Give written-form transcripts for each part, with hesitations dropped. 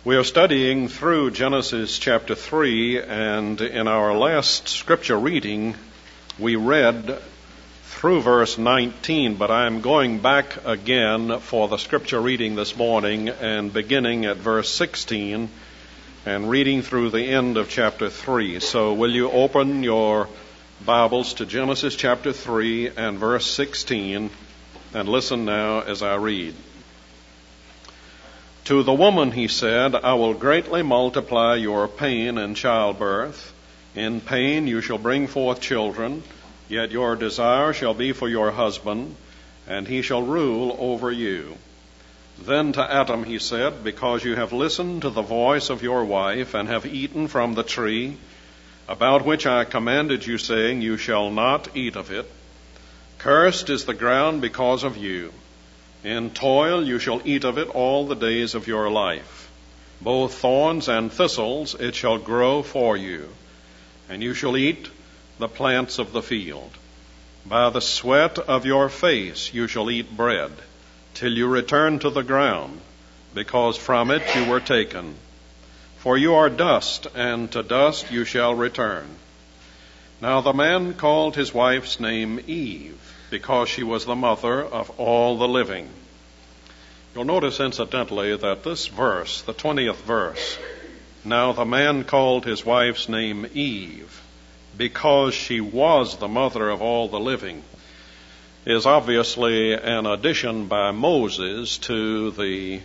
We are studying through Genesis chapter 3, and in our last scripture reading, we read through verse 19, but I'm going back again for the scripture reading this morning and beginning at verse 16 and reading through the end of chapter 3. So will you open your Bibles to Genesis chapter 3 and verse 16 and listen now as I read. To the woman he said, I will greatly multiply your pain in childbirth. In pain you shall bring forth children, yet your desire shall be for your husband, and he shall rule over you. Then to Adam he said, because you have listened to the voice of your wife, and have eaten from the tree, about which I commanded you, saying, you shall not eat of it. Cursed is the ground because of you. In toil you shall eat of it all the days of your life. Both thorns and thistles it shall grow for you, and you shall eat the plants of the field. By the sweat of your face you shall eat bread, till you return to the ground, because from it you were taken. For you are dust, and to dust you shall return. Now the man called his wife's name Eve, because she was the mother of all the living. You'll notice, incidentally, that this verse, the 20th verse, now the man called his wife's name Eve, because she was the mother of all the living, is obviously an addition by Moses to the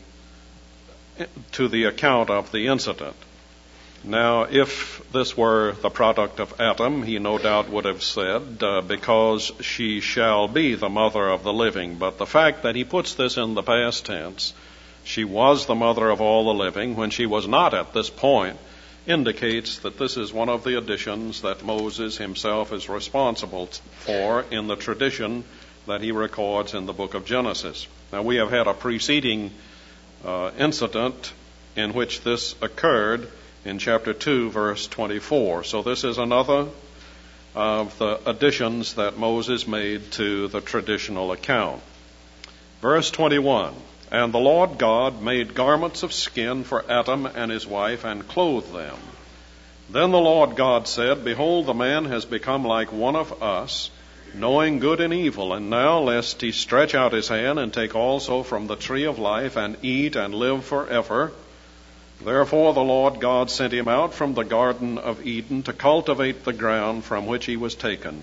account of the incident. Now, if this were the product of Adam, he no doubt would have said, because she shall be the mother of the living. But the fact that he puts this in the past tense, she was the mother of all the living, when she was not at this point, indicates that this is one of the additions that Moses himself is responsible for in the tradition that he records in the book of Genesis. Now, we have had a preceding incident in which this occurred in chapter 2, verse 24. So this is another of the additions that Moses made to the traditional account. Verse 21, and the Lord God made garments of skin for Adam and his wife, and clothed them. Then the Lord God said, behold, the man has become like one of us, knowing good and evil. And now, lest he stretch out his hand and take also from the tree of life, and eat and live forever. Therefore the Lord God sent him out from the Garden of Eden to cultivate the ground from which he was taken.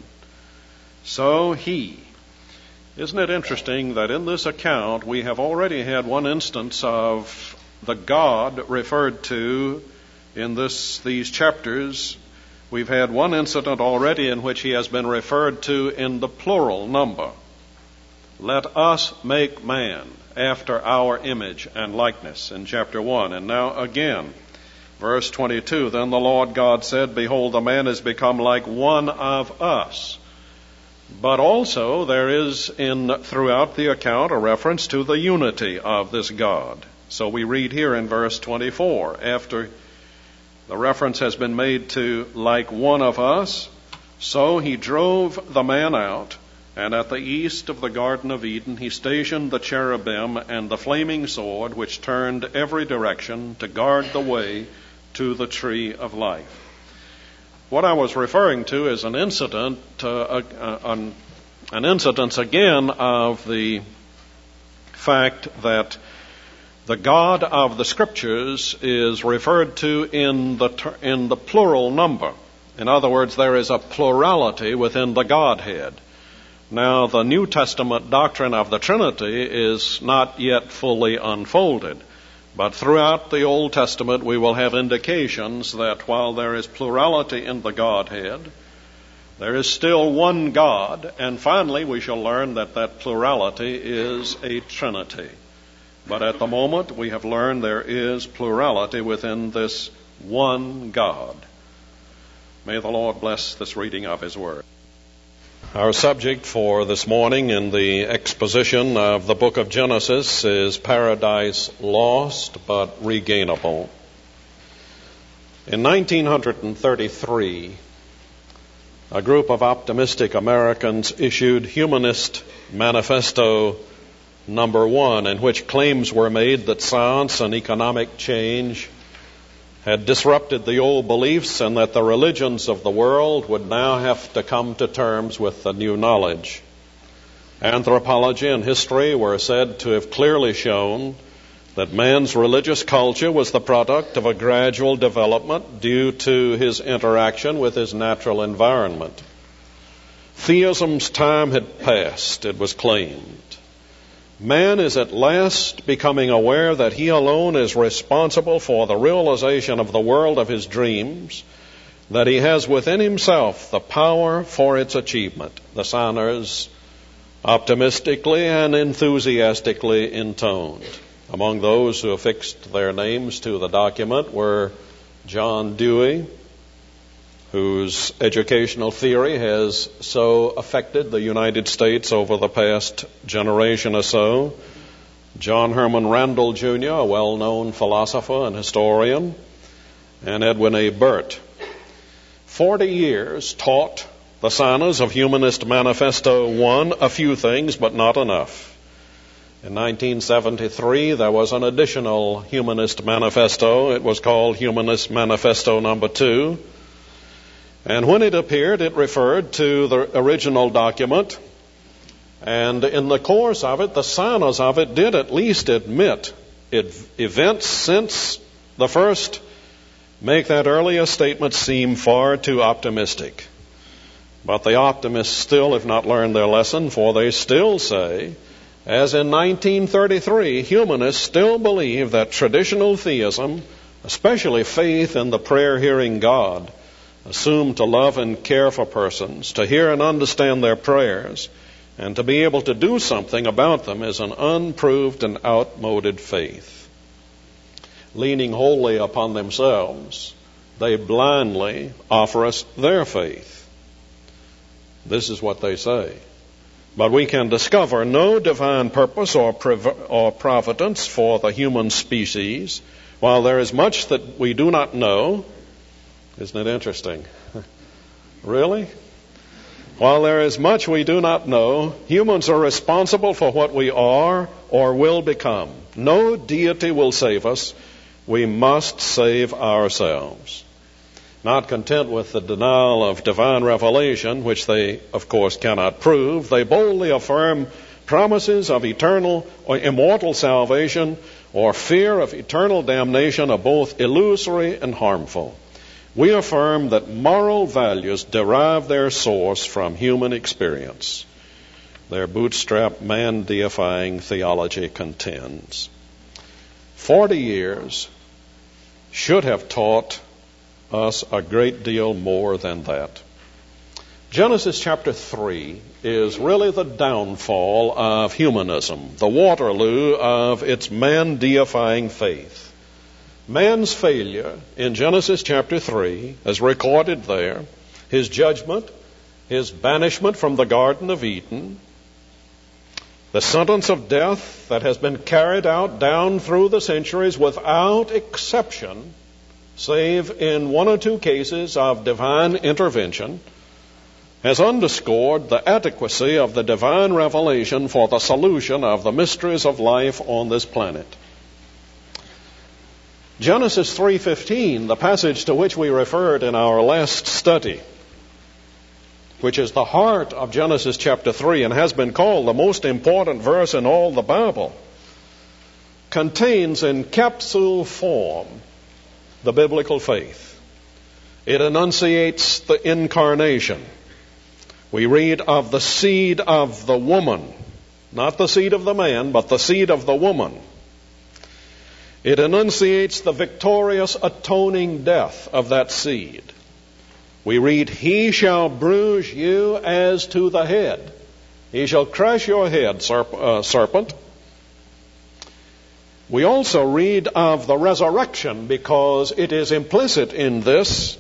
So isn't it interesting that in this account we have already had one instance of the God referred to in these chapters? We've had one incident already in which he has been referred to in the plural number. Let us make man after our image and likeness, in chapter 1. And now again, verse 22, then the Lord God said, behold, the man is become like one of us. But also there is throughout the account a reference to the unity of this God. So we read here in verse 24, after the reference has been made to like one of us, so he drove the man out, and at the east of the Garden of Eden he stationed the cherubim and the flaming sword, which turned every direction to guard the way to the tree of life. What I was referring to is an incidence again of the fact that the God of the Scriptures is referred to in the plural number. In other words, there is a plurality within the Godhead. Now, the New Testament doctrine of the Trinity is not yet fully unfolded, but throughout the Old Testament we will have indications that while there is plurality in the Godhead, there is still one God, and finally we shall learn that that plurality is a Trinity. But at the moment we have learned there is plurality within this one God. May the Lord bless this reading of His Word. Our subject for this morning in the exposition of the book of Genesis is Paradise Lost but Regainable. In 1933, a group of optimistic Americans issued Humanist Manifesto number 1, in which claims were made that science and economic change had disrupted the old beliefs and that the religions of the world would now have to come to terms with the new knowledge. Anthropology and history were said to have clearly shown that man's religious culture was the product of a gradual development due to his interaction with his natural environment. Theism's time had passed, it was claimed. Man is at last becoming aware that he alone is responsible for the realization of the world of his dreams, that he has within himself the power for its achievement. The signers optimistically and enthusiastically intoned. Among those who affixed their names to the document were John Dewey, whose educational theory has so affected the United States over the past generation or so, John Herman Randall, Jr., a well-known philosopher and historian, and Edwin A. Burt. 40 years taught the signers of Humanist Manifesto 1 a few things, but not enough. In 1973, there was an additional Humanist Manifesto. It was called Humanist Manifesto number 2. And when it appeared, it referred to the original document. And in the course of it, the signers of it did at least admit events since the first make that earlier statement seem far too optimistic. But the optimists still have not learned their lesson, for they still say, as in 1933, humanists still believe that traditional theism, especially faith in the prayer-hearing God, assumed to love and care for persons, to hear and understand their prayers, and to be able to do something about them, is an unproved and outmoded faith. Leaning wholly upon themselves, they blindly offer us their faith. This is what they say. But we can discover no divine purpose or providence for the human species, while there is much that we do not know. Isn't it interesting? Really? While there is much we do not know, humans are responsible for what we are or will become. No deity will save us. We must save ourselves. Not content with the denial of divine revelation, which they, of course, cannot prove, they boldly affirm promises of eternal or immortal salvation or fear of eternal damnation are both illusory and harmful. We affirm that moral values derive their source from human experience. Their bootstrap, man-deifying theology contends. 40 years should have taught us a great deal more than that. Genesis chapter 3 is really the downfall of humanism, the Waterloo of its man-deifying faith. Man's failure in Genesis chapter 3, as recorded there, his judgment, his banishment from the Garden of Eden, the sentence of death that has been carried out down through the centuries without exception, save in 1 or 2 cases of divine intervention, has underscored the adequacy of the divine revelation for the solution of the mysteries of life on this planet. Genesis 3:15, the passage to which we referred in our last study, which is the heart of Genesis chapter 3 and has been called the most important verse in all the Bible, contains in capsule form the biblical faith. It enunciates the incarnation. We read of the seed of the woman, not the seed of the man, but the seed of the woman. It enunciates the victorious atoning death of that seed. We read, he shall bruise you as to the head. He shall crush your head, serpent. We also read of the resurrection, because it is implicit in this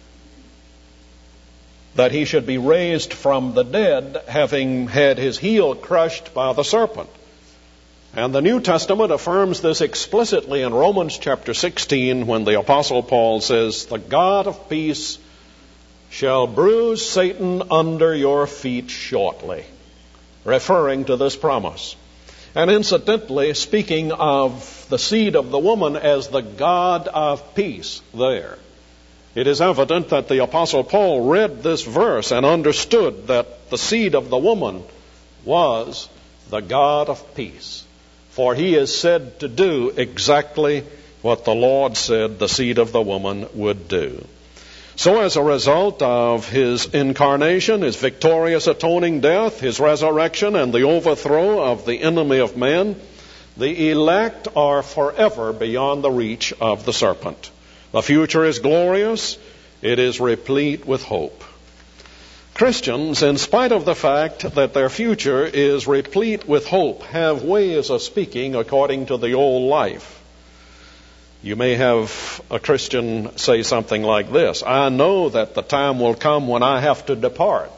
that he should be raised from the dead, having had his heel crushed by the serpent. And the New Testament affirms this explicitly in Romans chapter 16, when the Apostle Paul says, the God of peace shall bruise Satan under your feet shortly, referring to this promise. And incidentally, speaking of the seed of the woman as the God of peace there, it is evident that the Apostle Paul read this verse and understood that the seed of the woman was the God of peace. For he is said to do exactly what the Lord said the seed of the woman would do. So as a result of his incarnation, his victorious atoning death, his resurrection, and the overthrow of the enemy of man, the elect are forever beyond the reach of the serpent. The future is glorious. It is replete with hope. Christians, in spite of the fact that their future is replete with hope, have ways of speaking according to the old life. You may have a Christian say something like this: I know that the time will come when I have to depart.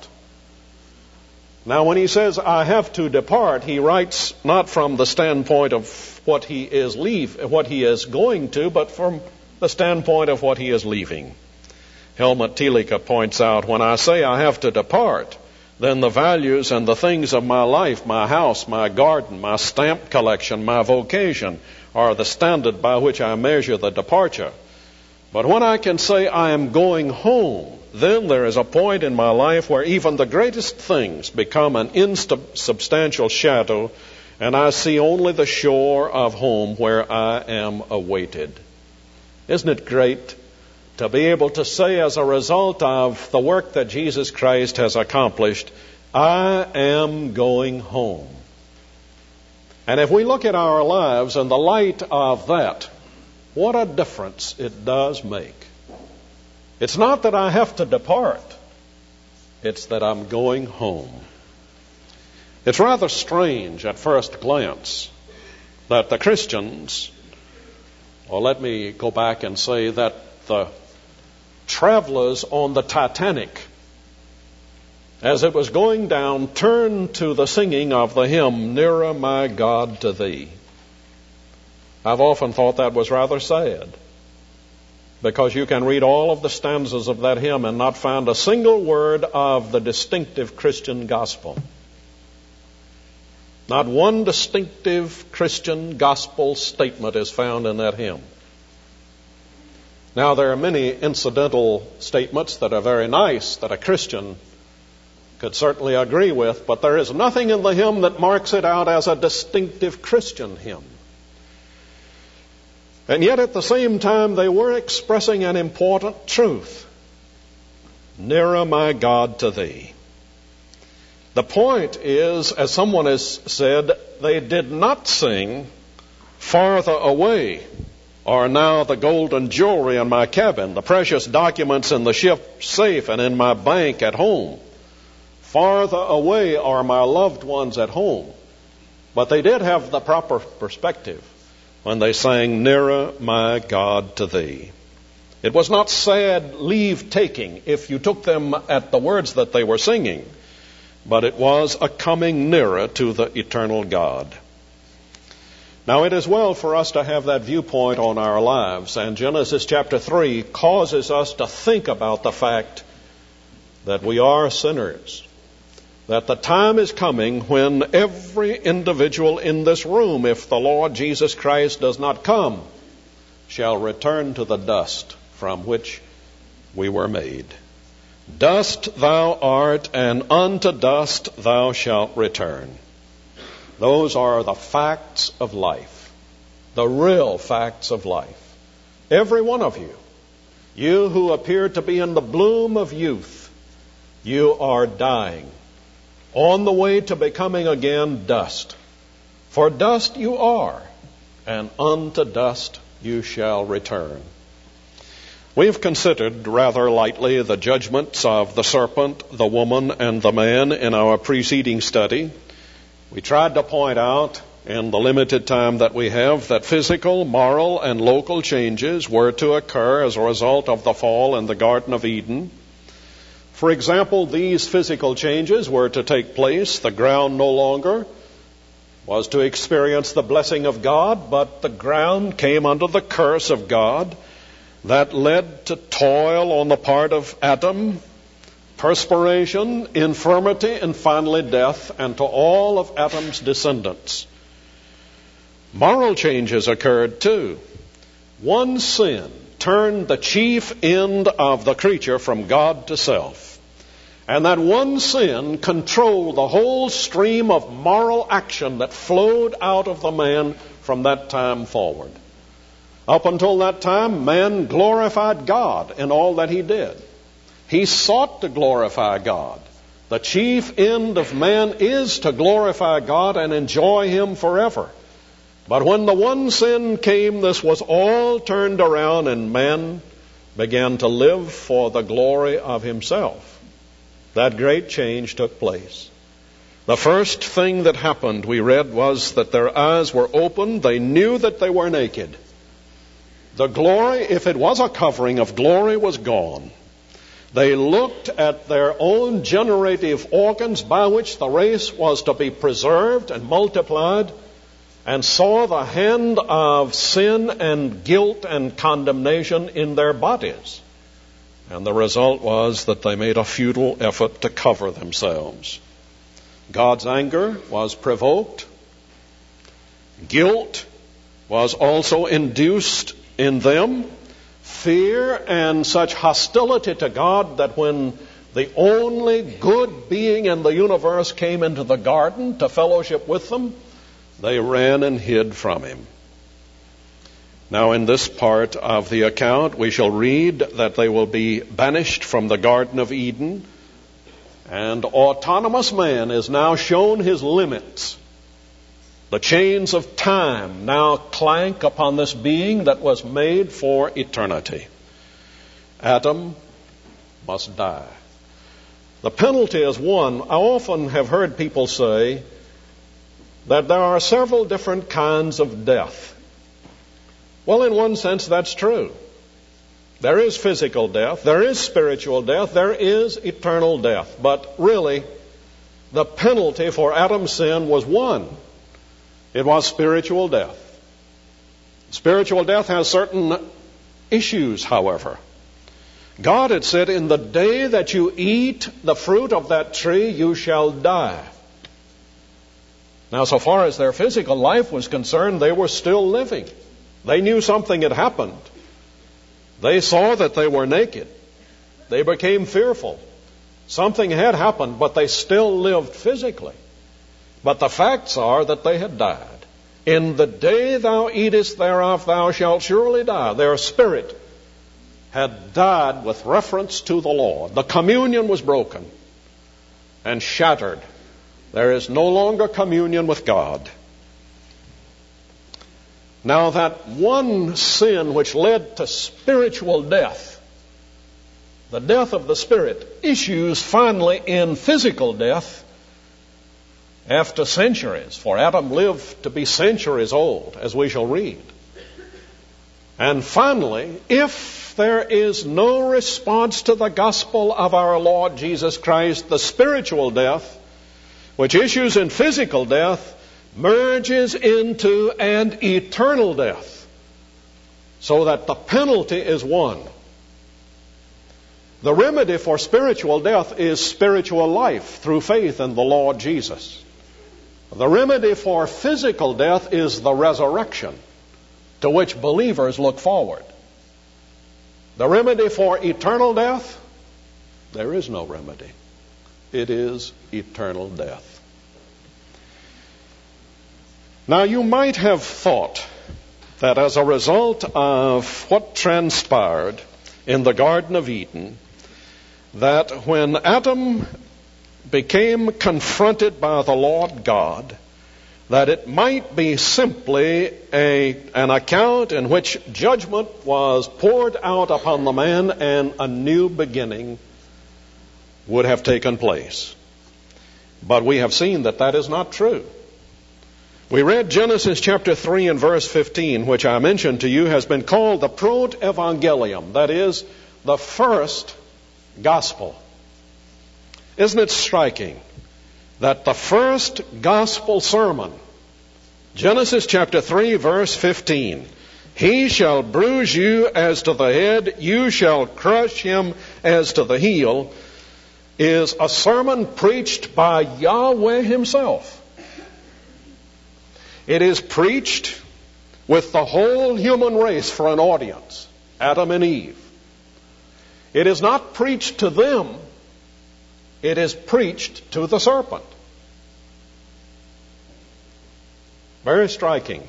Now, when he says I have to depart, he writes not from the standpoint of what he is going to, but from the standpoint of what he is leaving. Helmut Thielicke points out, when I say I have to depart, then the values and the things of my life, my house, my garden, my stamp collection, my vocation, are the standard by which I measure the departure. But when I can say I am going home, then there is a point in my life where even the greatest things become an insubstantial shadow, and I see only the shore of home where I am awaited. Isn't it great to be able to say, as a result of the work that Jesus Christ has accomplished, I am going home? And if we look at our lives in the light of that, what a difference it does make. It's not that I have to depart. It's that I'm going home. It's rather strange at first glance that the Christians, or let me go back and say that the travelers on the Titanic, as it was going down, turned to the singing of the hymn, Nearer, My God, to Thee. I've often thought that was rather sad, because you can read all of the stanzas of that hymn and not find a single word of the distinctive Christian gospel. Not one distinctive Christian gospel statement is found in that hymn. Now, there are many incidental statements that are very nice that a Christian could certainly agree with, but there is nothing in the hymn that marks it out as a distinctive Christian hymn. And yet at the same time, they were expressing an important truth. Nearer, my God, to Thee. The point is, as someone has said, they did not sing farther away, or now the golden jewelry in my cabin, the precious documents in the ship safe and in my bank at home. Farther away are my loved ones at home. But they did have the proper perspective when they sang, Nearer, my God, to Thee. It was not sad leave-taking if you took them at the words that they were singing, but it was a coming nearer to the eternal God. Now, it is well for us to have that viewpoint on our lives, and Genesis chapter 3 causes us to think about the fact that we are sinners, that the time is coming when every individual in this room, if the Lord Jesus Christ does not come, shall return to the dust from which we were made. Dust thou art, and unto dust thou shalt return. Those are the facts of life, the real facts of life. Every one of you, you who appear to be in the bloom of youth, you are dying, on the way to becoming again dust. For dust you are, and unto dust you shall return. We've considered rather lightly the judgments of the serpent, the woman, and the man in our preceding study. We tried to point out in the limited time that we have that physical, moral, and local changes were to occur as a result of the fall in the Garden of Eden. For example, these physical changes were to take place. The ground no longer was to experience the blessing of God, but the ground came under the curse of God. That led to toil on the part of Adam, perspiration, infirmity, and finally death, and to all of Adam's descendants. Moral changes occurred too. One sin turned the chief end of the creature from God to self. And that one sin controlled the whole stream of moral action that flowed out of the man from that time forward. Up until that time, man glorified God in all that he did. He sought to glorify God. The chief end of man is to glorify God and enjoy Him forever. But when the one sin came, this was all turned around and man began to live for the glory of himself. That great change took place. The first thing that happened, we read, was that their eyes were opened. They knew that they were naked. The glory, if it was a covering of glory, was gone. They looked at their own generative organs by which the race was to be preserved and multiplied, and saw the hand of sin and guilt and condemnation in their bodies. And the result was that they made a futile effort to cover themselves. God's anger was provoked. Guilt was also induced in them. Fear and such hostility to God that when the only good being in the universe came into the garden to fellowship with them, they ran and hid from Him. Now, in this part of the account, we shall read that they will be banished from the Garden of Eden, and autonomous man is now shown his limits. The chains of time now clank upon this being that was made for eternity. Adam must die. The penalty is one. I often have heard people say that there are several different kinds of death. Well, in one sense, that's true. There is physical death, there is spiritual death, there is eternal death. But really, the penalty for Adam's sin was one. It was spiritual death. Spiritual death has certain issues, however. God had said, in the day that you eat the fruit of that tree, you shall die. Now, so far as their physical life was concerned, they were still living. They knew something had happened. They saw that they were naked. They became fearful. Something had happened, but they still lived physically. But the facts are that they had died. In the day thou eatest thereof, thou shalt surely die. Their spirit had died with reference to the Lord. The communion was broken and shattered. There is no longer communion with God. Now, that one sin which led to spiritual death, the death of the spirit, issues finally in physical death after centuries. For Adam lived to be centuries old, as we shall read. And finally, if there is no response to the gospel of our Lord Jesus Christ, the spiritual death, which issues in physical death, merges into an eternal death, so that the penalty is one. The remedy for spiritual death is spiritual life through faith in the Lord Jesus. The remedy for physical death is the resurrection, to which believers look forward. The remedy for eternal death, there is no remedy. It is eternal death. Now, you might have thought that as a result of what transpired in the Garden of Eden, that when Adam became confronted by the Lord God, that it might be simply an account in which judgment was poured out upon the man and a new beginning would have taken place. But we have seen that that is not true. We read Genesis chapter 3 and verse 15, which I mentioned to you, has been called the Proto-Evangelium, that is, the first gospel. Isn't it striking that the first gospel sermon, Genesis chapter 3 verse 15, he shall bruise you as to the head, you shall crush him as to the heel, is a sermon preached by Yahweh himself. It is preached with the whole human race for an audience, Adam and Eve. It is not preached to them, it is preached to the serpent. Very striking.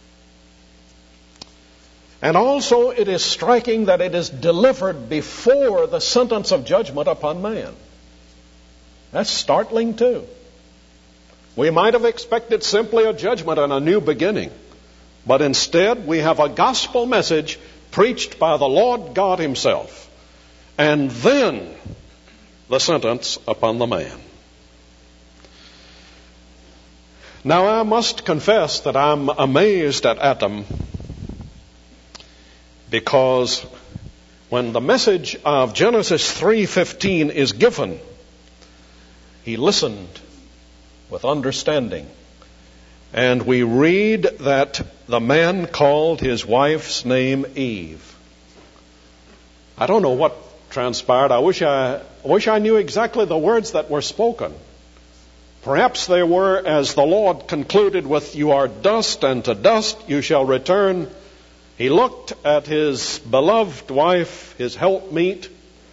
And also it is striking that it is delivered before the sentence of judgment upon man. That's startling too. We might have expected simply a judgment and a new beginning. But instead we have a gospel message preached by the Lord God Himself. And then the sentence upon the man. Now I must confess that I'm amazed at Adam, because when the message of Genesis 3:15 is given, he listened with understanding. And we read that the man called his wife's name Eve. I don't know what transpired. I wish I knew exactly the words that were spoken. Perhaps they were, as the Lord concluded with, "You are dust, and to dust you shall return." He looked at his beloved wife, his helpmeet,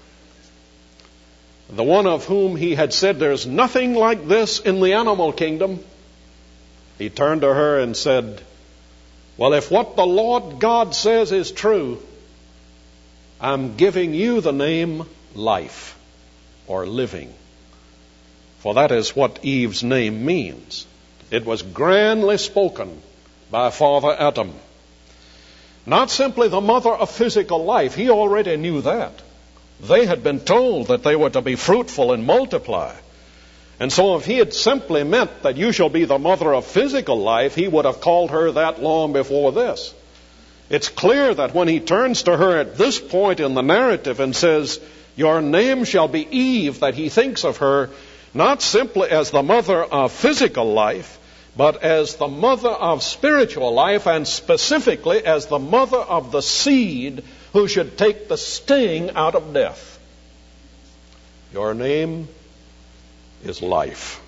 the one of whom he had said, "There's nothing like this in the animal kingdom." He turned to her and said, "Well, if what the Lord God says is true, I'm giving you the name life, or living." For that is what Eve's name means. It was grandly spoken by Father Adam. Not simply the mother of physical life. He already knew that. They had been told that they were to be fruitful and multiply. And so if he had simply meant that you shall be the mother of physical life, he would have called her that long before this. It's clear that when he turns to her at this point in the narrative and says, "Your name shall be Eve," that he thinks of her not simply as the mother of physical life, but as the mother of spiritual life, and specifically as the mother of the seed who should take the sting out of death. Your name is life.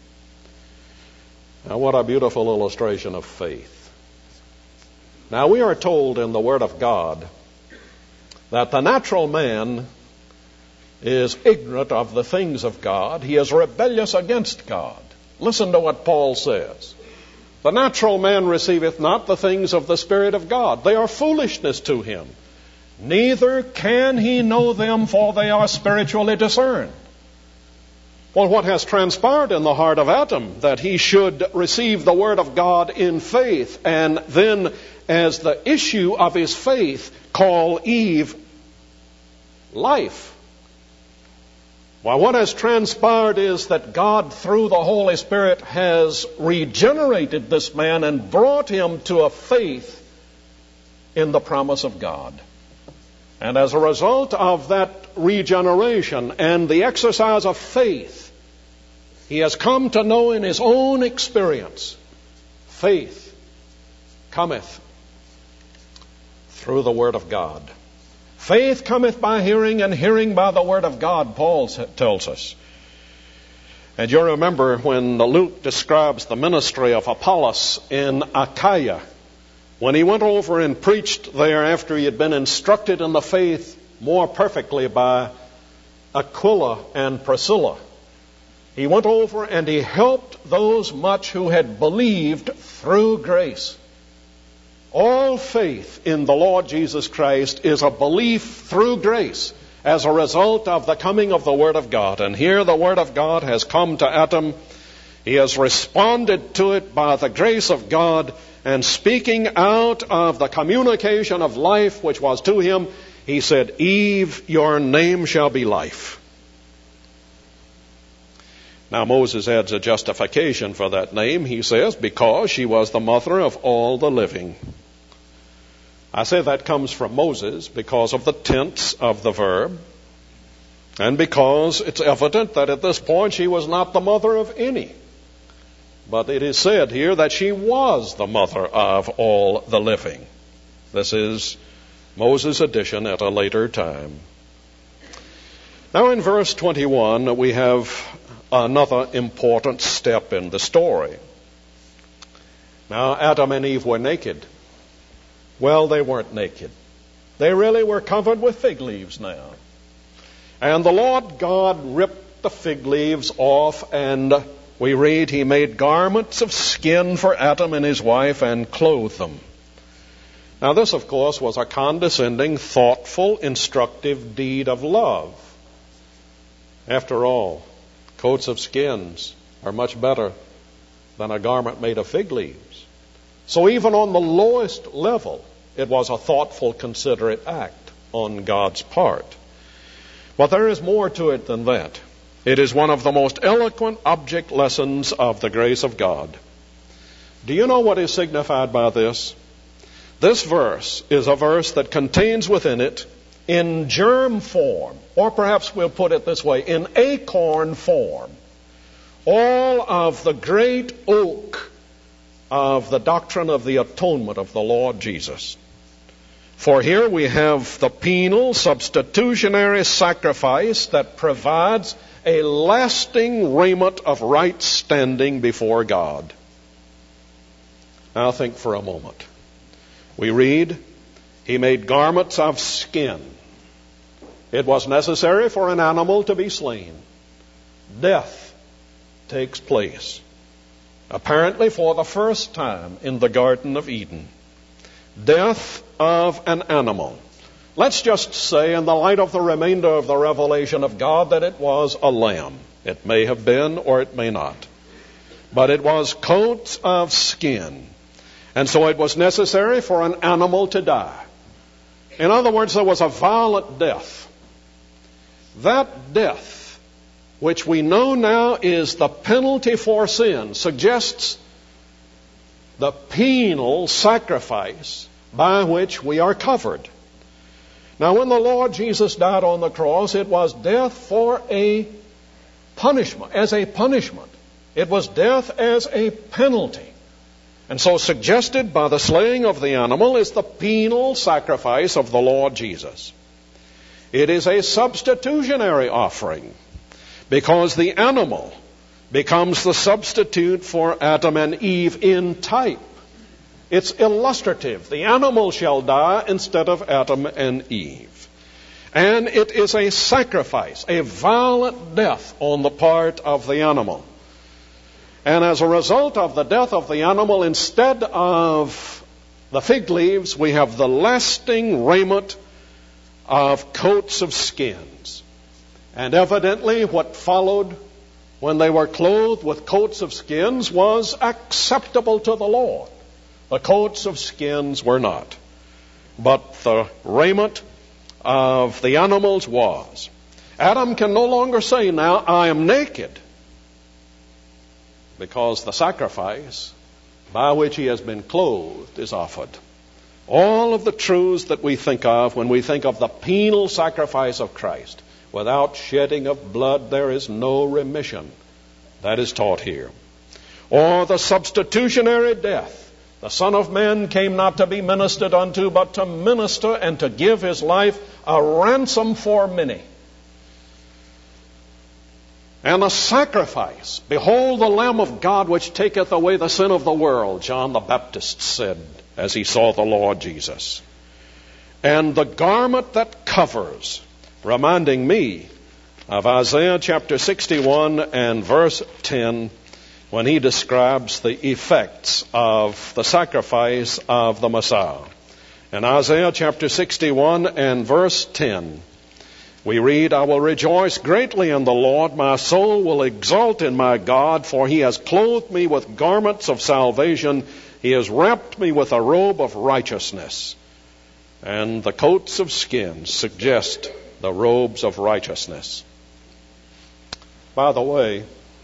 Now, what a beautiful illustration of faith. Now, we are told in the Word of God that the natural man is ignorant of the things of God. He is rebellious against God. Listen to what Paul says. The natural man receiveth not the things of the Spirit of God. They are foolishness to him. Neither can he know them, for they are spiritually discerned. Well, what has transpired in the heart of Adam? That he should receive the Word of God in faith, and then as the issue of his faith, call Eve life. Well, what has transpired is that God, through the Holy Spirit, has regenerated this man and brought him to a faith in the promise of God. And as a result of that regeneration and the exercise of faith, he has come to know in his own experience, faith cometh through the Word of God. Faith cometh by hearing, and hearing by the Word of God, Paul tells us. And you remember when Luke describes the ministry of Apollos in Achaia, when he went over and preached there after he had been instructed in the faith more perfectly by Aquila and Priscilla. He went over and he helped those much who had believed through grace. All faith in the Lord Jesus Christ is a belief through grace as a result of the coming of the Word of God. And here the Word of God has come to Adam. He has responded to it by the grace of God, and speaking out of the communication of life which was to him, he said, "Eve, your name shall be life." Now Moses adds a justification for that name. He says, because she was the mother of all the living. I say that comes from Moses because of the tense of the verb, and because it's evident that at this point she was not the mother of any. But it is said here that she was the mother of all the living. This is Moses' addition at a later time. Now in verse 21, we have another important step in the story. Now, Adam and Eve were naked. Well, they weren't naked. They really were covered with fig leaves now. And the Lord God ripped the fig leaves off, and we read He made garments of skin for Adam and his wife and clothed them. Now, this, of course, was a condescending, thoughtful, instructive deed of love. After all, coats of skins are much better than a garment made of fig leaves. So even on the lowest level, it was a thoughtful, considerate act on God's part. But there is more to it than that. It is one of the most eloquent object lessons of the grace of God. Do you know what is signified by this? This verse is a verse that contains within it, in germ form, or perhaps we'll put it this way, in acorn form, all of the great oak of the doctrine of the atonement of the Lord Jesus. For here we have the penal substitutionary sacrifice that provides a lasting raiment of right standing before God. Now think for a moment. We read, He made garments of skin. It was necessary for an animal to be slain. Death takes place, apparently for the first time in the Garden of Eden. Death of an animal. Let's just say, in the light of the remainder of the revelation of God, that it was a lamb. It may have been or it may not. But it was coats of skin. And so it was necessary for an animal to die. In other words, there was a violent death. That death, which we know now is the penalty for sin, suggests the penal sacrifice by which we are covered. Now, when the Lord Jesus died on the cross, it was death for a punishment, as a punishment. It was death as a penalty. And so suggested by the slaying of the animal is the penal sacrifice of the Lord Jesus. It is a substitutionary offering because the animal becomes the substitute for Adam and Eve in type. It's illustrative. The animal shall die instead of Adam and Eve. And it is a sacrifice, a violent death on the part of the animal. And as a result of the death of the animal, instead of the fig leaves, we have the lasting raiment of coats of skins. And evidently what followed when they were clothed with coats of skins was acceptable to the Lord. The coats of skins were not. But the raiment of the animals was. Adam can no longer say now, I am naked, because the sacrifice by which he has been clothed is offered. All of the truths that we think of when we think of the penal sacrifice of Christ, without shedding of blood there is no remission. That is taught here. Or the substitutionary death. The Son of Man came not to be ministered unto, but to minister and to give his life a ransom for many. And a sacrifice. Behold the Lamb of God which taketh away the sin of the world, John the Baptist said as he saw the Lord Jesus. And the garment that covers, reminding me of Isaiah chapter 61 and verse 10, when he describes the effects of the sacrifice of the Messiah. In Isaiah chapter 61 and verse 10, we read, I will rejoice greatly in the Lord. My soul will exult in my God, for he has clothed me with garments of salvation. He has wrapped me with a robe of righteousness. And the coats of skin suggest the robes of righteousness. By the way,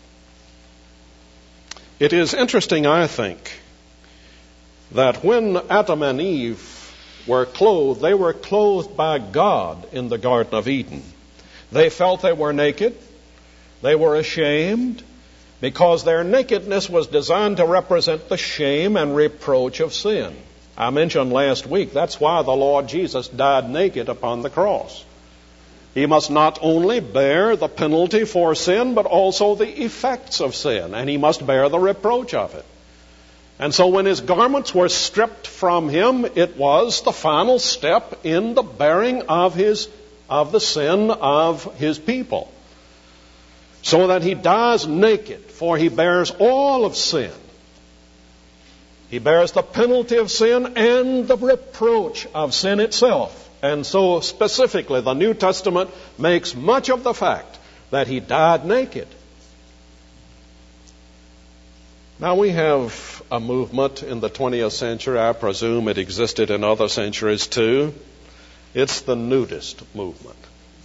it is interesting, I think, that when Adam and Eve were clothed, they were clothed by God in the Garden of Eden. They felt they were naked. They were ashamed because their nakedness was designed to represent the shame and reproach of sin. I mentioned last week, that's why the Lord Jesus died naked upon the cross. He must not only bear the penalty for sin, but also the effects of sin, and he must bear the reproach of it. And so when his garments were stripped from him, it was the final step in the bearing of the sin of his people. So that he dies naked, for he bears all of sin. He bears the penalty of sin and the reproach of sin itself. And so specifically, the New Testament makes much of the fact that he died naked. Now we have a movement in the 20th century. I presume it existed in other centuries too. It's the nudist movement.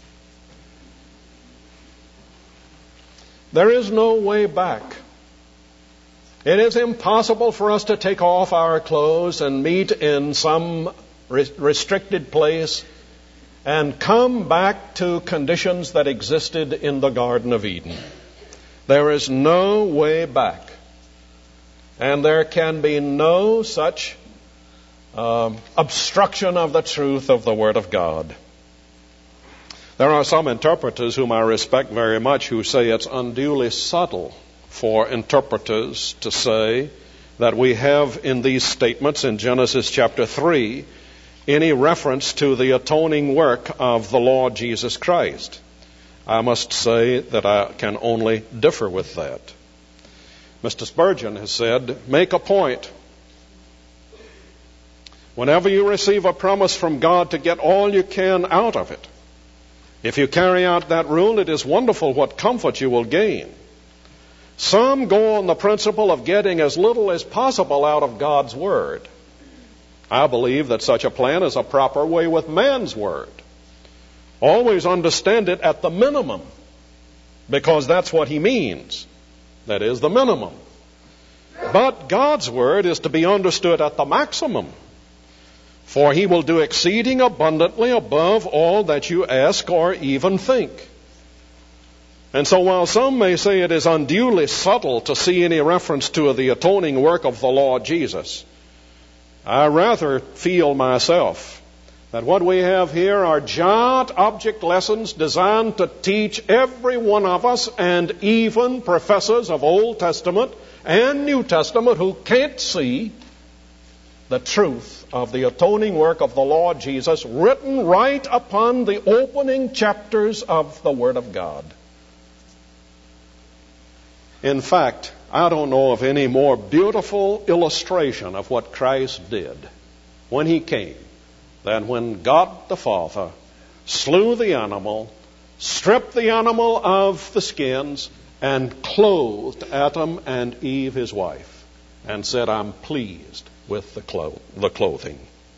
There is no way back. It is impossible for us to take off our clothes and meet in some restricted place and come back to conditions that existed in the Garden of Eden. There is no way back. And there can be no such obstruction of the truth of the Word of God. There are some interpreters whom I respect very much who say it's unduly subtle for interpreters to say that we have in these statements in Genesis chapter 3 any reference to the atoning work of the Lord Jesus Christ. I must say that I can only differ with that. Mr. Spurgeon has said, make a point. Whenever you receive a promise from God to get all you can out of it, if you carry out that rule, it is wonderful what comfort you will gain. Some go on the principle of getting as little as possible out of God's Word. I believe that such a plan is a proper way with man's Word. Always understand it at the minimum, because that's what he means. That is the minimum. But God's Word is to be understood at the maximum. For he will do exceeding abundantly above all that you ask or even think. And so while some may say it is unduly subtle to see any reference to the atoning work of the Lord Jesus, I rather feel myself that what we have here are giant object lessons designed to teach every one of us, and even professors of Old Testament and New Testament who can't see the truth of the atoning work of the Lord Jesus written right upon the opening chapters of the Word of God. In fact, I don't know of any more beautiful illustration of what Christ did when he came than when God the Father slew the animal, stripped the animal of the skins, and clothed Adam and Eve, his wife, and said, I'm pleased with the clothing.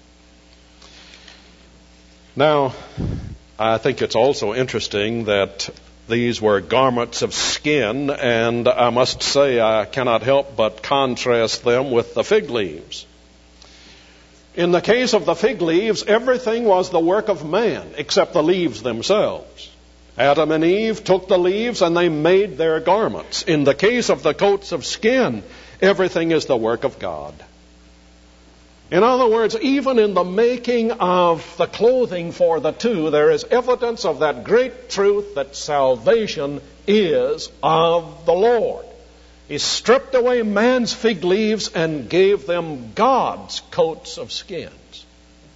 Now, I think it's also interesting that these were garments of skin, and I must say I cannot help but contrast them with the fig leaves. In the case of the fig leaves, everything was the work of man except the leaves themselves. Adam and Eve took the leaves and they made their garments. In the case of the coats of skin, everything is the work of God. In other words, even in the making of the clothing for the two, there is evidence of that great truth that salvation is of the Lord. He stripped away man's fig leaves and gave them God's coats of skins.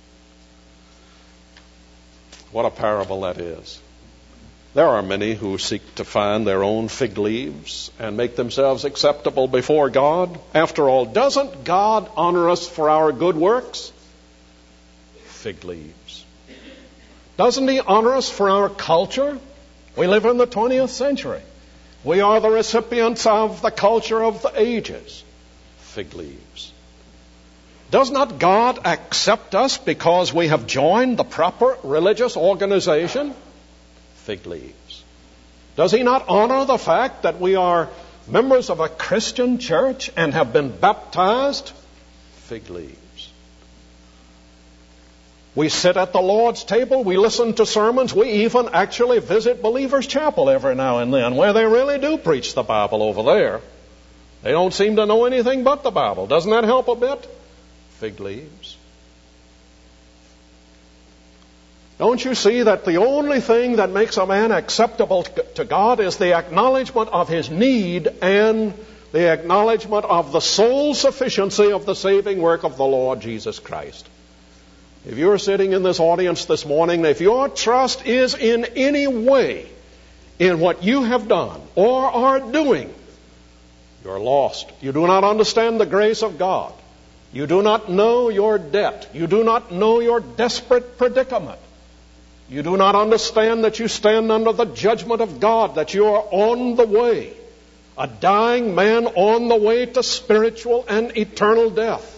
What a parable that is. There are many who seek to find their own fig leaves and make themselves acceptable before God. After all, doesn't God honor us for our good works? Fig leaves. Doesn't he honor us for our culture? We live in the 20th century. We are the recipients of the culture of the ages. Fig leaves. Does not God accept us because we have joined the proper religious organization? Fig leaves. Does he not honor the fact that we are members of a Christian church and have been baptized? Fig leaves. We sit at the Lord's table, we listen to sermons, we even actually visit Believers' Chapel every now and then, where they really do preach the Bible over there. They don't seem to know anything but the Bible. Doesn't that help a bit? Fig leaves. Don't you see that the only thing that makes a man acceptable to God is the acknowledgement of his need and the acknowledgement of the sole sufficiency of the saving work of the Lord Jesus Christ. If you're sitting in this audience this morning, if your trust is in any way in what you have done or are doing, you're lost. You do not understand the grace of God. You do not know your debt. You do not know your desperate predicament. You do not understand that you stand under the judgment of God, that you are on the way, a dying man on the way to spiritual and eternal death.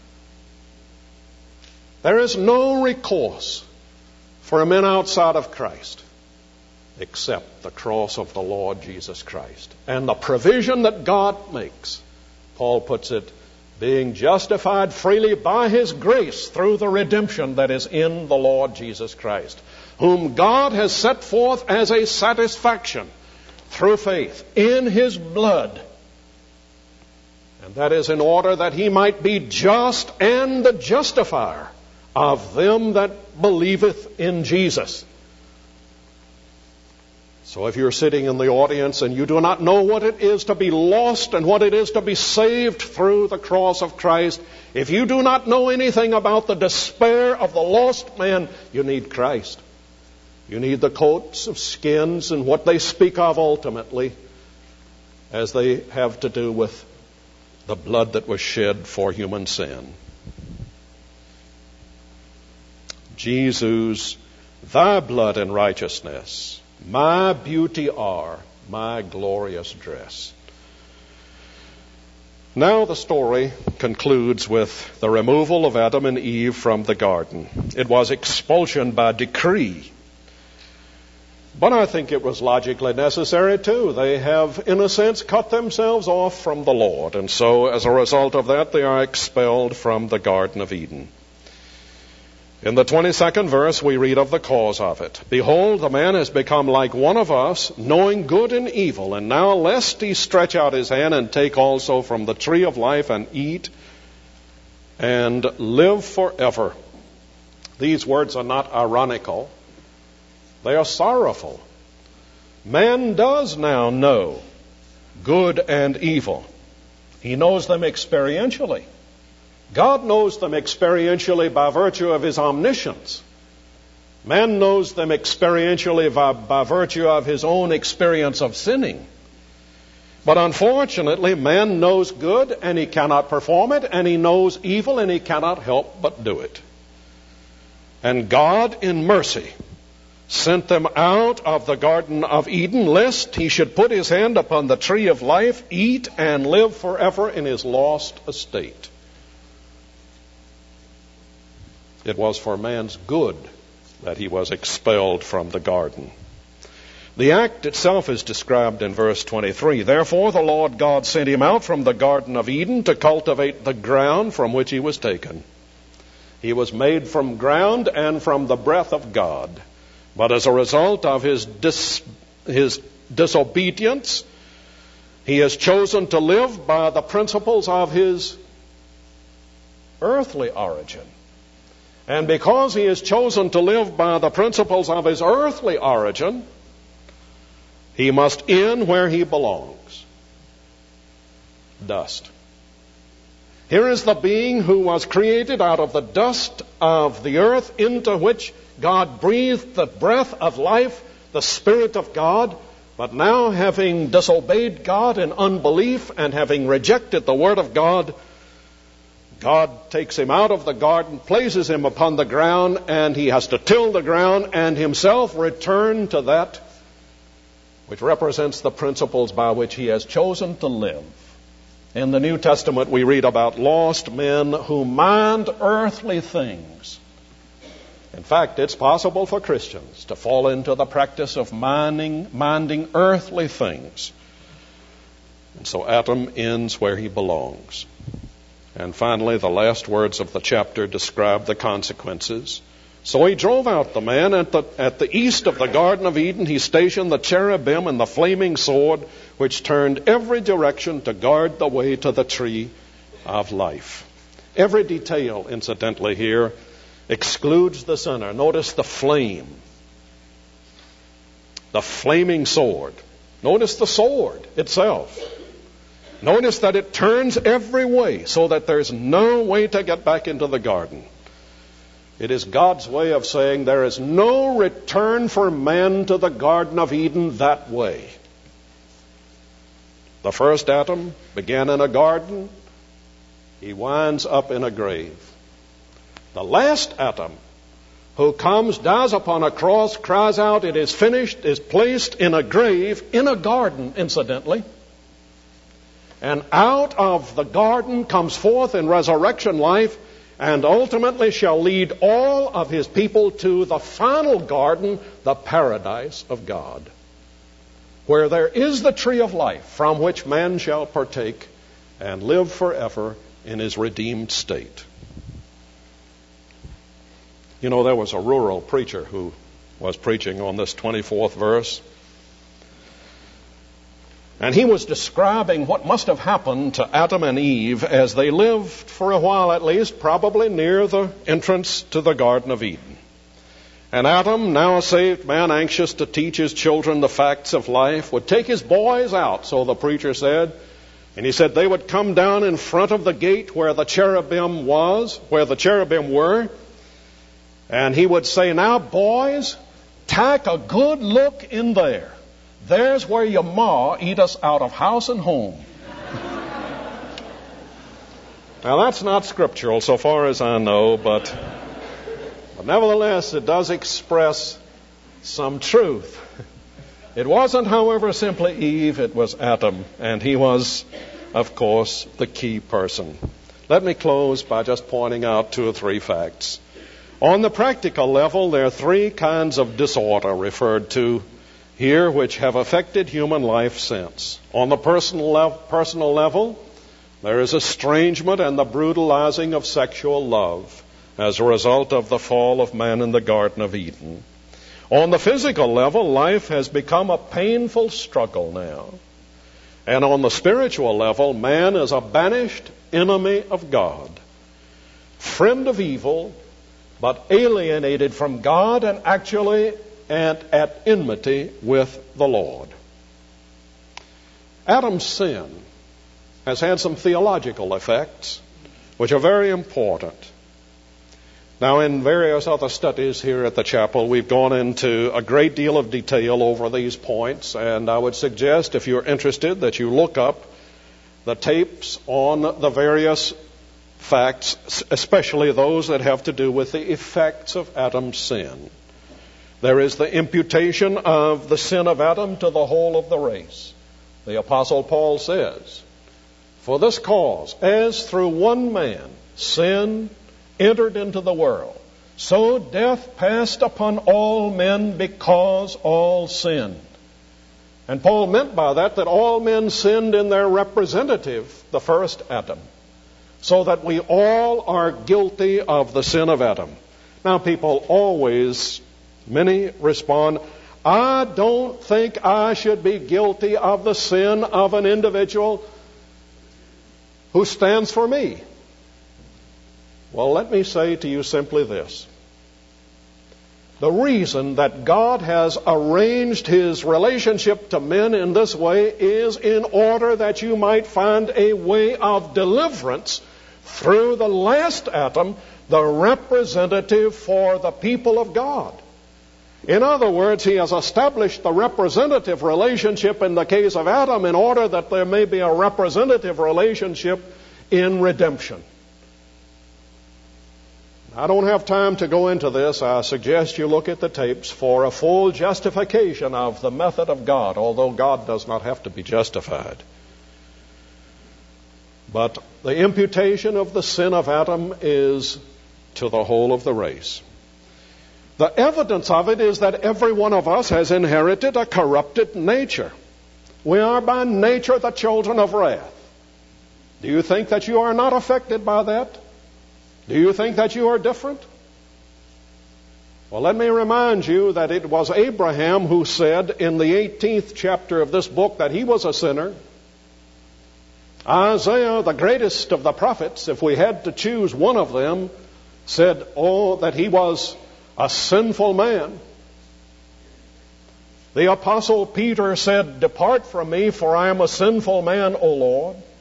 There is no recourse for men outside of Christ except the cross of the Lord Jesus Christ. And the provision that God makes, Paul puts it, being justified freely by His grace through the redemption that is in the Lord Jesus Christ, whom God has set forth as a satisfaction through faith in His blood. And that is in order that He might be just and the justifier of them that believeth in Jesus. So if you're sitting in the audience and you do not know what it is to be lost and what it is to be saved through the cross of Christ, if you do not know anything about the despair of the lost man, you need Christ. You need the coats of skins and what they speak of ultimately as they have to do with the blood that was shed for human sin. Jesus, thy blood and righteousness, my beauty are, my glorious dress. Now the story concludes with the removal of Adam and Eve from the garden. It was expulsion by decree. But I think it was logically necessary too. They have, in a sense, cut themselves off from the Lord. And so, as a result of that, they are expelled from the Garden of Eden. In the 22nd verse, we read of the cause of it. Behold, the man has become like one of us, knowing good and evil. And now, lest he stretch out his hand and take also from the tree of life and eat and live forever. These words are not ironical. They are sorrowful. Man does now know good and evil. He knows them experientially. God knows them experientially by virtue of His omniscience. Man knows them experientially by virtue of his own experience of sinning. But unfortunately, man knows good and he cannot perform it, and he knows evil and he cannot help but do it. And God, in mercy, sent them out of the Garden of Eden, lest he should put his hand upon the tree of life, eat, and live forever in his lost estate. It was for man's good that he was expelled from the garden. The act itself is described in verse 23. Therefore the Lord God sent him out from the Garden of Eden to cultivate the ground from which he was taken. He was made from ground and from the breath of God. But as a result of his disobedience, he has chosen to live by the principles of his earthly origin. And because he has chosen to live by the principles of his earthly origin, he must end where he belongs. Dust. Here is the being who was created out of the dust of the earth, into which God breathed the breath of life, the Spirit of God. But now, having disobeyed God in unbelief and having rejected the Word of God, God takes him out of the garden, places him upon the ground, and he has to till the ground and himself return to that which represents the principles by which he has chosen to live. In the New Testament, we read about lost men who mind earthly things. In fact, it's possible for Christians to fall into the practice of minding earthly things. And so Adam ends where he belongs. And finally, the last words of the chapter describe the consequences. So he drove out the man. At the east of the Garden of Eden, he stationed the cherubim and the flaming sword, which turned every direction to guard the way to the tree of life. Every detail, incidentally, here excludes the sinner. Notice the flame, the flaming sword. Notice the sword itself. Notice that it turns every way so that there's no way to get back into the garden. It is God's way of saying there is no return for man to the Garden of Eden that way. The first Adam began in a garden. He winds up in a grave. The last Adam, who comes, dies upon a cross, cries out, "It is finished," is placed in a grave, in a garden, incidentally. And out of the garden comes forth in resurrection life, and ultimately shall lead all of his people to the final garden, the paradise of God, where there is the tree of life from which man shall partake and live forever in his redeemed state. You know, there was a rural preacher who was preaching on this 24th verse, and he was describing what must have happened to Adam and Eve as they lived, for a while at least, probably near the entrance to the Garden of Eden. And Adam, now a saved man, anxious to teach his children the facts of life, would take his boys out, so the preacher said. And he said they would come down in front of the gate where the cherubim were. And he would say, "Now, boys, take a good look in there. There's where your ma eat us out of house and home." Now, that's not scriptural so far as I know, but nevertheless, it does express some truth. It wasn't, however, simply Eve, it was Adam, and he was, of course, the key person. Let me close by just pointing out 2 or 3 facts. On the practical level, there are 3 kinds of disorder referred to here which have affected human life since. On the personal level, there is estrangement and the brutalizing of sexual love as a result of the fall of man in the Garden of Eden. On the physical level, life has become a painful struggle now. And on the spiritual level, man is a banished enemy of God, friend of evil, but alienated from God and actually at enmity with the Lord. Adam's sin has had some theological effects which are very important. Now, in various other studies here at the chapel, we've gone into a great deal of detail over these points, and I would suggest, if you're interested, that you look up the tapes on the various facts, especially those that have to do with the effects of Adam's sin. There is the imputation of the sin of Adam to the whole of the race. The Apostle Paul says, "For this cause, as through one man sin entered into the world, so death passed upon all men because all sinned." And Paul meant by that all men sinned in their representative, the first Adam, so that we all are guilty of the sin of Adam. Now, many respond, "I don't think I should be guilty of the sin of an individual who stands for me." Well, let me say to you simply this. The reason that God has arranged his relationship to men in this way is in order that you might find a way of deliverance through the last Adam, the representative for the people of God. In other words, he has established the representative relationship in the case of Adam in order that there may be a representative relationship in redemption. I don't have time to go into this. I suggest you look at the tapes for a full justification of the method of God, although God does not have to be justified. But the imputation of the sin of Adam is to the whole of the race. The evidence of it is that every one of us has inherited a corrupted nature. We are by nature the children of wrath. Do you think that you are not affected by that? Do you think that you are different? Well, let me remind you that it was Abraham who said in the 18th chapter of this book that he was a sinner. Isaiah, the greatest of the prophets, if we had to choose one of them, said, that he was a sinful man. The Apostle Peter said, "Depart from me, for I am a sinful man, O Lord."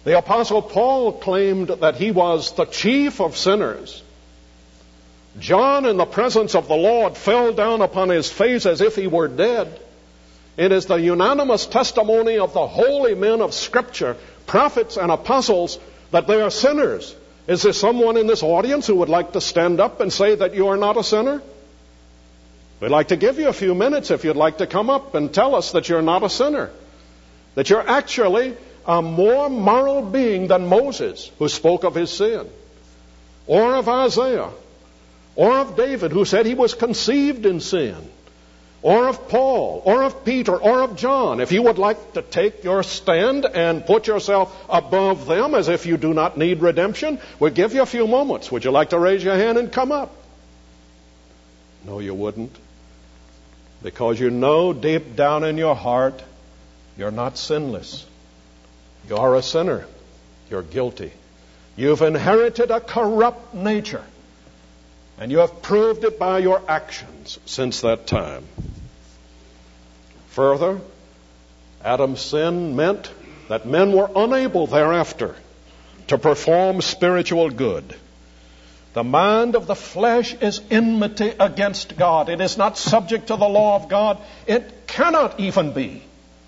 The Apostle Paul claimed that he was the chief of sinners. John, in the presence of the Lord, fell down upon his face as if he were dead. It is the unanimous testimony of the holy men of Scripture, prophets and apostles, that they are sinners. Is there someone in this audience who would like to stand up and say that you are not a sinner? We'd like to give you a few minutes if you'd like to come up and tell us that you're not a sinner, that you're actually a more moral being than Moses, who spoke of his sin, or of Isaiah, or of David, who said he was conceived in sin, or of Paul, or of Peter, or of John. If you would like to take your stand and put yourself above them as if you do not need redemption, we'll give you a few moments. Would you like to raise your hand and come up? No, you wouldn't. Because you know deep down in your heart, you're not sinless. You're a sinner. You're guilty. You've inherited a corrupt nature. And you have proved it by your actions since that time. Further, Adam's sin meant that men were unable thereafter to perform spiritual good. The mind of the flesh is enmity against God. It is not subject to the law of God. It cannot even be.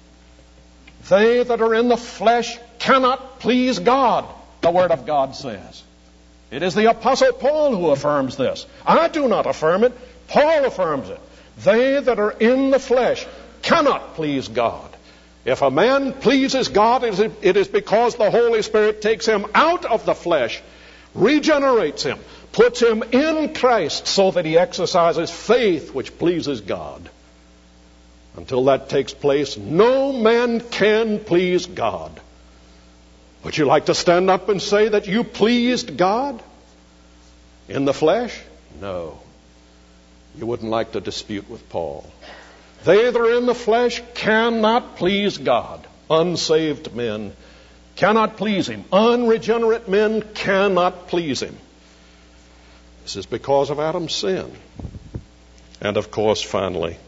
They that are in the flesh cannot please God, the Word of God says. It is the Apostle Paul who affirms this. I do not affirm it. Paul affirms it. They that are in the flesh cannot please God. If a man pleases God, it is because the Holy Spirit takes him out of the flesh, regenerates him, puts him in Christ so that he exercises faith which pleases God. Until that takes place, no man can please God. Would you like to stand up and say that you pleased God in the flesh? No. You wouldn't like to dispute with Paul. They that are in the flesh cannot please God. Unsaved men cannot please Him. Unregenerate men cannot please Him. This is because of Adam's sin. And of course, finally,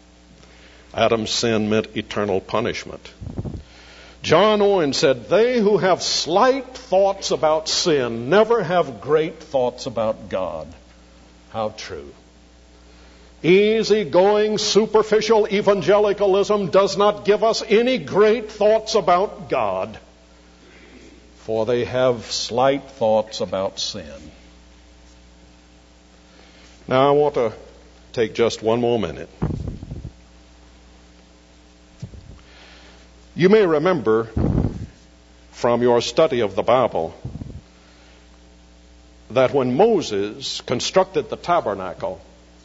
Adam's sin meant eternal punishment. John Owen said, they who have slight thoughts about sin never have great thoughts about God. How true. Easy-going, superficial evangelicalism does not give us any great thoughts about God, for they have slight thoughts about sin. Now I want to take just one more minute. You may remember from your study of the Bible that when Moses constructed the tabernacle,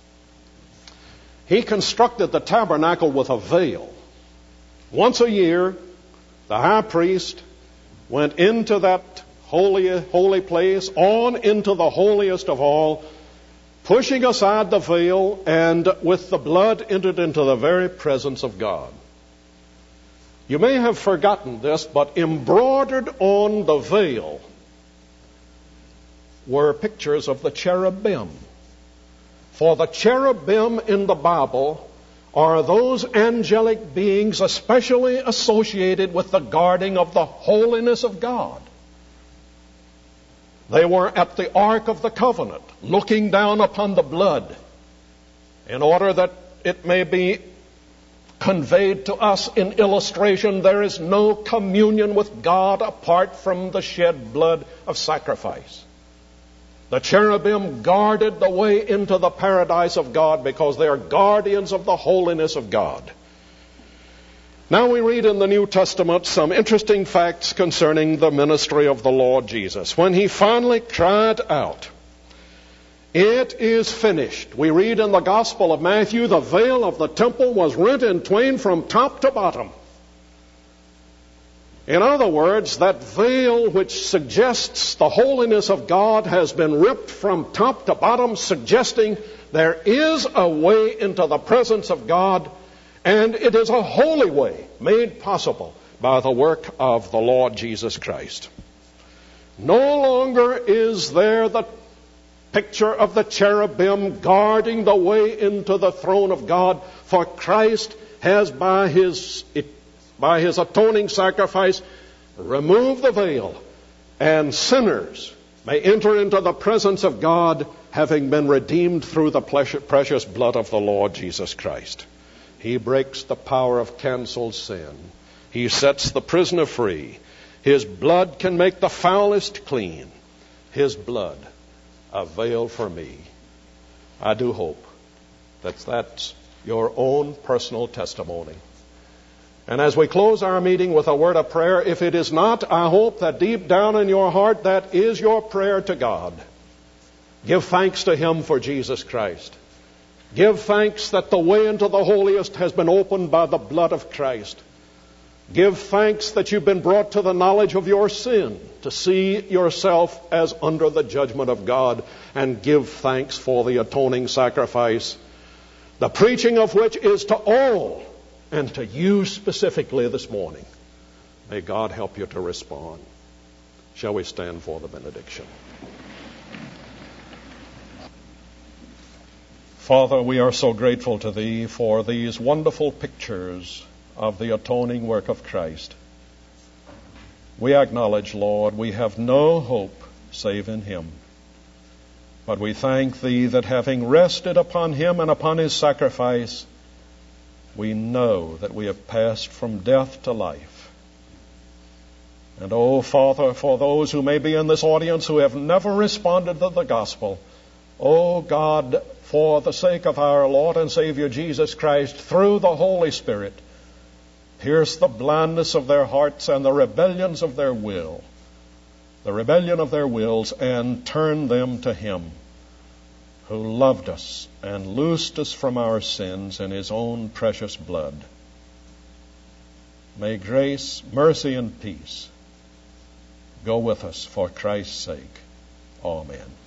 he constructed the tabernacle with a veil. Once a year, the high priest went into that holy place, on into the holiest of all, pushing aside the veil, and with the blood entered into the very presence of God. You may have forgotten this, but embroidered on the veil were pictures of the cherubim. For the cherubim in the Bible are those angelic beings especially associated with the guarding of the holiness of God. They were at the Ark of the Covenant, looking down upon the blood, in order that it may be conveyed to us in illustration. There is no communion with God apart from the shed blood of sacrifice. The cherubim guarded the way into the paradise of God because they are guardians of the holiness of God. Now we read in the New Testament some interesting facts concerning the ministry of the Lord Jesus. When He finally cried out, "It is finished," we read in the Gospel of Matthew, the veil of the temple was rent in twain from top to bottom. In other words, that veil which suggests the holiness of God has been ripped from top to bottom, suggesting there is a way into the presence of God, and it is a holy way made possible by the work of the Lord Jesus Christ. No longer is there the picture of the cherubim guarding the way into the throne of God, for Christ has by his atoning sacrifice remove the veil, and sinners may enter into the presence of God, having been redeemed through the precious blood of the Lord Jesus Christ. He breaks the power of canceled sin. He sets the prisoner free. His blood can make the foulest clean. His blood, a veil for me. I do hope that that's your own personal testimony. And as we close our meeting with a word of prayer, if it is not, I hope that deep down in your heart that is your prayer to God. Give thanks to Him for Jesus Christ. Give thanks that the way into the holiest has been opened by the blood of Christ. Give thanks that you've been brought to the knowledge of your sin, to see yourself as under the judgment of God, and give thanks for the atoning sacrifice, the preaching of which is to all, and to you specifically this morning. May God help you to respond. Shall we stand for the benediction? Father, we are so grateful to Thee for these wonderful pictures of the atoning work of Christ. We acknowledge, Lord, we have no hope save in Him. But we thank Thee that having rested upon Him and upon His sacrifice, we know that we have passed from death to life. And oh, Father, for those who may be in this audience who have never responded to the gospel, oh God, for the sake of our Lord and Savior Jesus Christ, through the Holy Spirit, pierce the blindness of their hearts and the rebellions of their will, the rebellion of their wills, and turn them to Him who loved us and loosed us from our sins in His own precious blood. May grace, mercy, and peace go with us for Christ's sake. Amen.